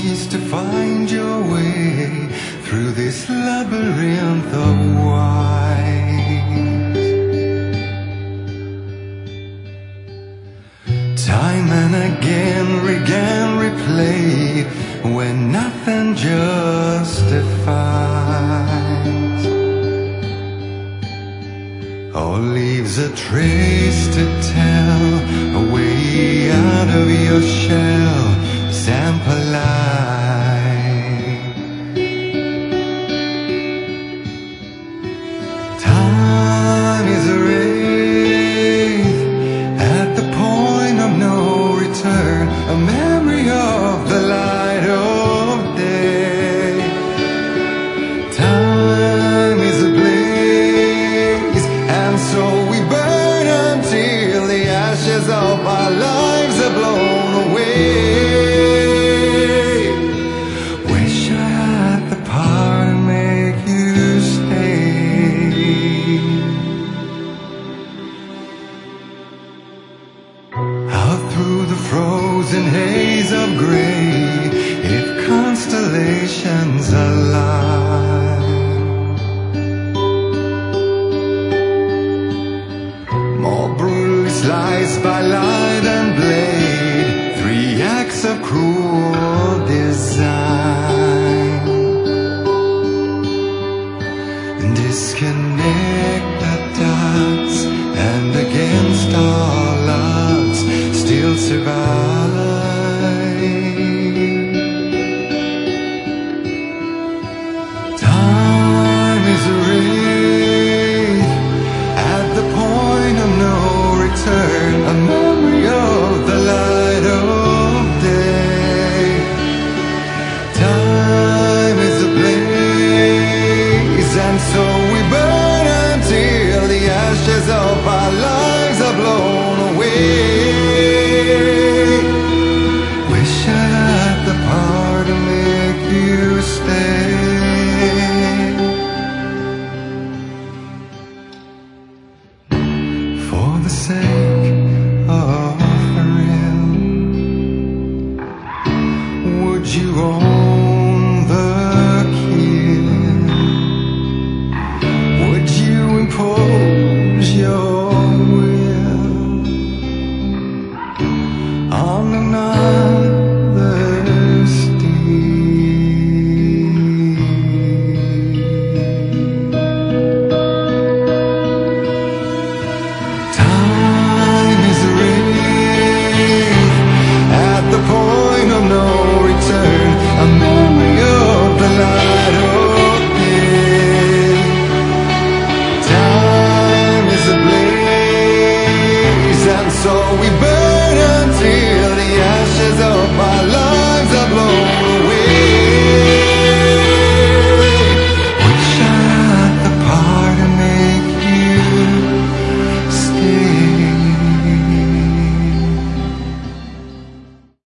ways to find your way through this labyrinth of whys. Time and again, replay when nothing justifies or leaves a trace to tell, a way out of your shell, sample life. Time is a wraith at the point of no return, a memory of the light of day. Time is a blaze, and so we burn until the ashes of our lives are blown away. Wish I had the power to make you stay. Out through the frozen haze of gray, if constellations align, more brutally sliced by light and blade, 3 acts of cruel design. Disconnect the dots, and against all odds still survive. Time is a wraith at the point of no return, a memory of the light of day. Time is a blaze, and so we burn until the ashes of our lives are blown away. Wish I had the power to make you stay. For the sake